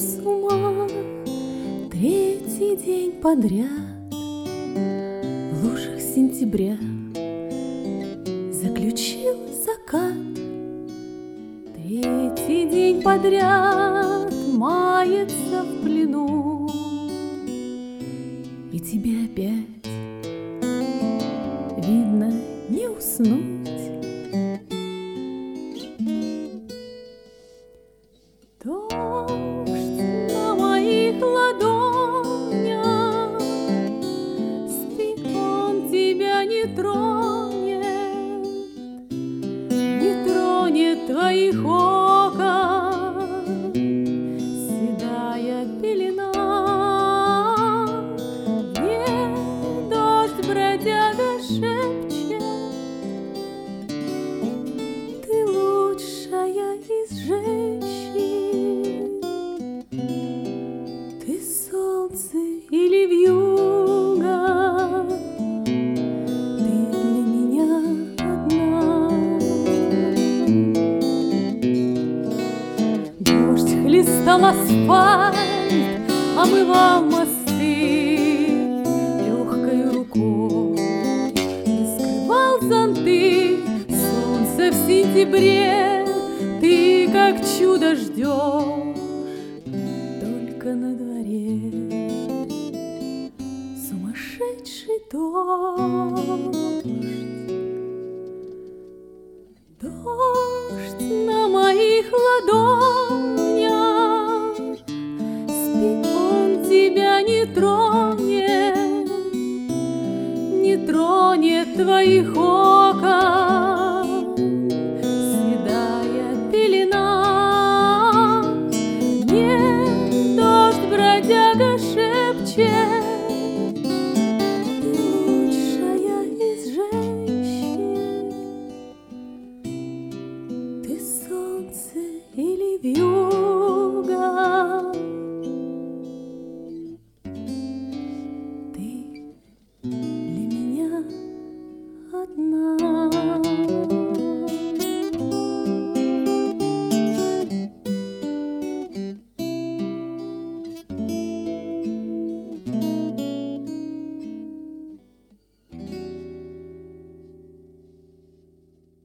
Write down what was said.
с ума третий день подряд. В лужах сентября заключил закат. Третий день подряд мается в плену, и тебе опять, видно, не уснуть. Дождь на моих ладонях, спи, он тебя не тронет, не тронет твоих окон седая пелена. Мне дождь бродяга шепчет: ты лучшая из женщин. Ты солнце или вьюга, ты для меня одна. Дождь хлестал асфальт, омывал мосты, легкой рукой ты скрывал зонты. Солнце в сентябре ты как чудо ждешь, только на дворе сумасшедший дождь. Дождь на моих ладонях, спи, он тебя не тронет, не тронет твоих окон седая пелена. Мне дождь бродяга